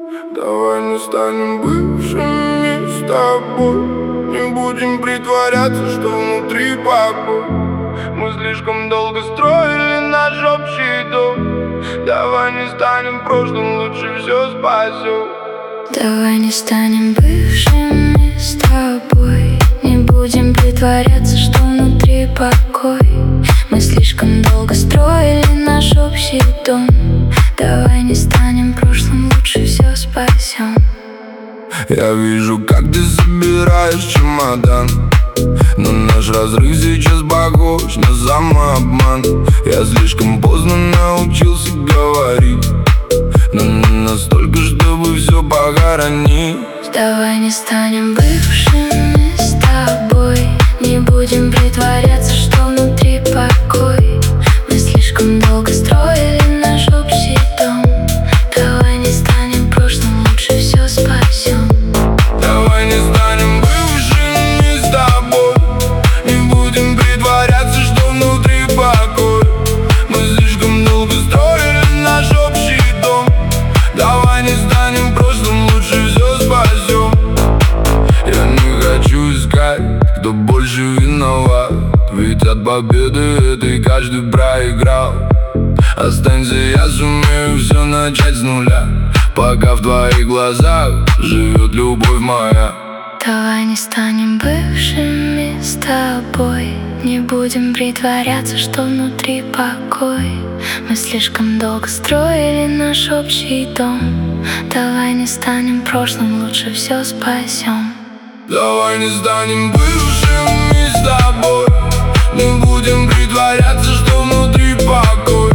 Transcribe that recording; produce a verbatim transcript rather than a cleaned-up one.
Давай не станем бывшими с тобой, не будем притворяться, что внутри покой. Мы слишком долго строили наш общий дом. Давай не станем прошлым, лучше все спасем. Давай не станем бывшими с тобой, не будем притворяться, что внутри покой. Мы слишком долго строили наш общий дом. Давай не станем прошлым, лучше все спасем. Я вижу, как ты собираешь чемодан, но наш разрыв сейчас похож на самообман. Я слишком поздно научился говорить, но не настолько, чтобы все похоронить. Давай не станем бывшими с тобой, не будем притворяться, что внутри покой. Мы слишком долго строили наш общий дом. Давай не станем прошлым, лучше все спасем. Давай не станем бывшими с тобой, не будем притворяться, что внутри покой. Мы слишком долго строили наш общий дом. Давай не станем прошлым, лучше все спасем. Я не хочу искать, кто больше виноват, ведь от победы этой каждый проиграл. Останься, я сумею все начать с нуля, пока в твоих глазах живет любовь моя. Давай не станем бывшими с тобой, не будем притворяться, что внутри покой. Мы слишком долго строили наш общий дом. Давай не станем прошлым, лучше все спасем. Давай не станем бывшими с тобой, не будем притворяться, что внутри покой.